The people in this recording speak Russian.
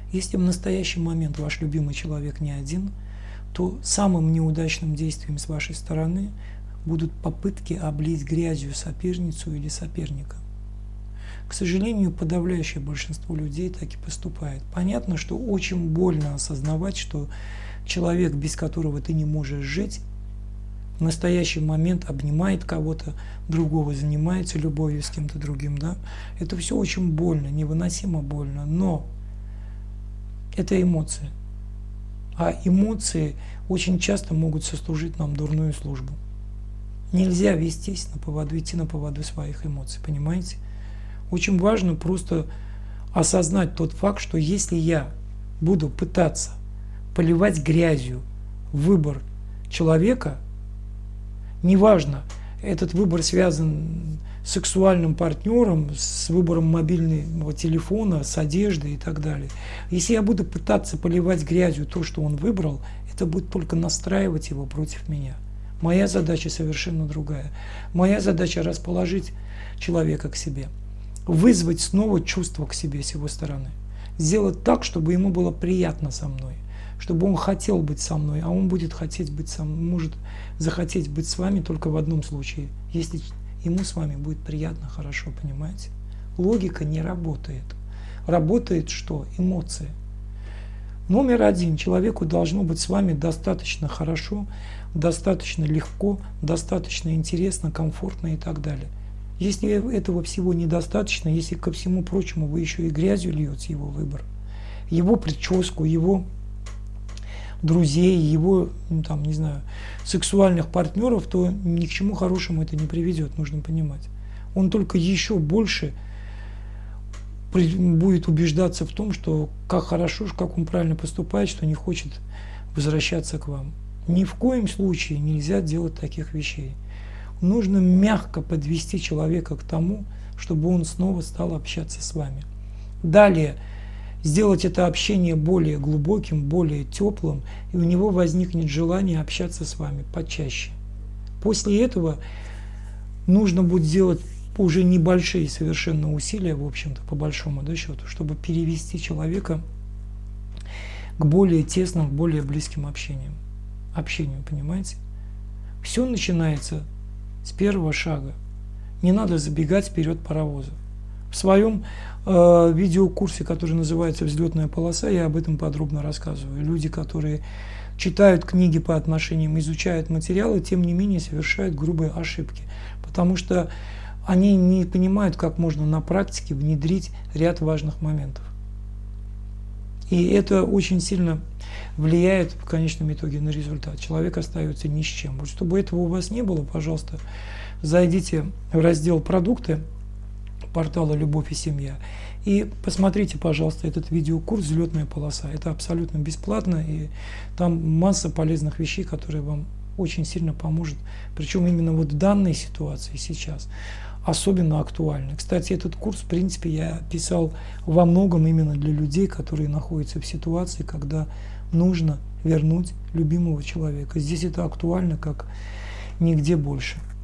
Если в настоящий момент ваш любимый человек не один, то самым неудачным действием с вашей стороны будут попытки облить грязью соперницу или соперника. К сожалению, подавляющее большинство людей так и поступает. Понятно, что очень больно осознавать, что человек, без которого ты не можешь жить, в настоящий момент обнимает кого-то другого, занимается любовью с кем-то другим. Да? Это все очень больно, невыносимо больно, но это эмоции. А эмоции очень часто могут сослужить нам дурную службу. Нельзя вестись на поводу, идти на поводу своих эмоций, понимаете? Очень важно просто осознать тот факт, что если я буду пытаться поливать грязью выбор человека, неважно, этот выбор связан с сексуальным партнером, с выбором мобильного телефона, с одеждой и так далее. Если я буду пытаться поливать грязью то, что он выбрал, это будет только настраивать его против меня. Моя задача совершенно другая. Моя задача расположить человека к себе, вызвать снова чувство к себе с его стороны, сделать так, чтобы ему было приятно со мной, чтобы он хотел быть со мной, а он будет хотеть быть со мной, может захотеть быть с вами только в одном случае, если ему с вами будет приятно, хорошо, понимаете? Логика не работает. Работает что? Эмоции. Номер один. Человеку должно быть с вами достаточно хорошо, достаточно легко, достаточно интересно, комфортно и так далее. Если этого всего недостаточно, если ко всему прочему вы еще и грязью льете его выбор, его прическу, его друзей, его, там, не знаю, сексуальных партнеров, то ни к чему хорошему это не приведет, нужно понимать. Он только еще больше будет убеждаться в том, что как хорошо, как он правильно поступает, что не хочет возвращаться к вам. Ни в коем случае нельзя делать таких вещей. Нужно мягко подвести человека к тому, чтобы он снова стал общаться с вами. Далее, сделать это общение более глубоким, более теплым, и у него возникнет желание общаться с вами почаще. После этого нужно будет сделать уже небольшие совершенно усилия, в общем-то, по большому счету, чтобы перевести человека к более тесным, к более близким общению, понимаете? Все начинается с первого шага. Не надо забегать вперед паровоза. В своем видеокурсе, который называется «Взлетная полоса», я об этом подробно рассказываю. Люди, которые читают книги по отношениям, изучают материалы, тем не менее совершают грубые ошибки, потому что они не понимают, как можно на практике внедрить ряд важных моментов. И это очень сильно влияет в конечном итоге на результат. Человек остается ни с чем. Вот чтобы этого у вас не было, пожалуйста, зайдите в раздел «Продукты» портала «Любовь и семья» и посмотрите, пожалуйста, этот видеокурс «Взлетная полоса». Это абсолютно бесплатно, и там масса полезных вещей, которые вам очень сильно поможет. Причем именно вот в данной ситуации сейчас особенно актуальны. Кстати, этот курс, в принципе, я писал во многом именно для людей, которые находятся в ситуации, когда нужно вернуть любимого человека. Здесь это актуально как нигде больше.